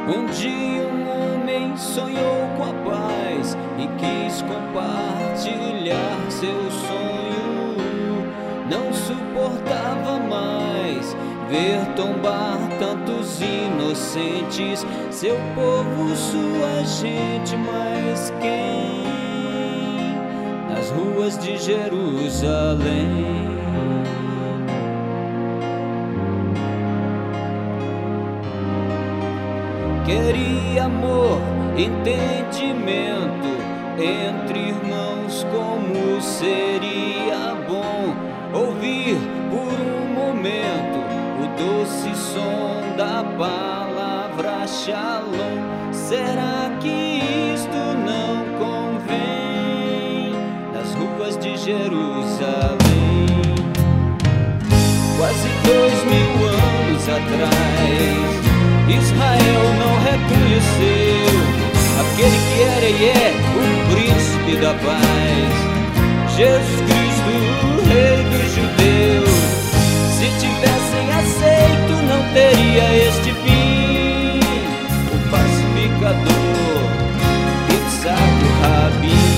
Um dia um homem sonhou com a paz e quis compartilhar seu sonho. Não suportava mais ver tombar tantos inocentes, seu povo, sua gente, mas quem? Nas ruas de Jerusalém. Queria amor, entendimento entre irmãos, como seria bom ouvir por um momento o doce som da palavra Shalom. Será que isto não convém? Nas ruas de Jerusalém, quase 2000 anos atrás, Israel não reconheceu aquele que era e é o príncipe da paz, Jesus Cristo, o rei dos judeus. Se tivessem aceito, não teria este fim. O pacificador, Yitzhak Rabin.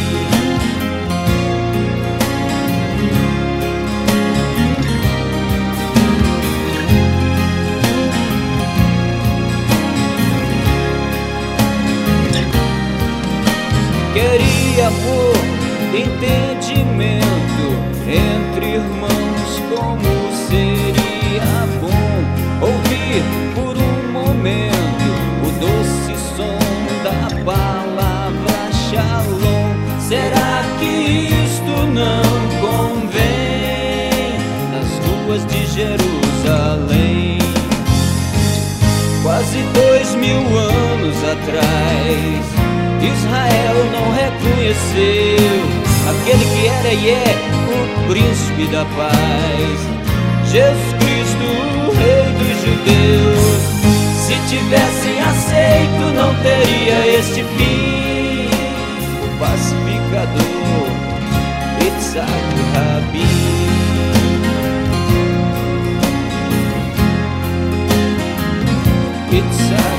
Queria amor, entendimento entre irmãos, como seria bom ouvir por um momento o doce som da palavra Shalom. Será que isto não convém? Nas ruas de Jerusalém, quase 2000 anos atrás, Israel não reconheceu aquele que era e é o príncipe da paz, Jesus Cristo, o rei dos judeus. Se tivessem aceito, não teria este fim. O pacificador, Yitzhak Rabin. Yitzhak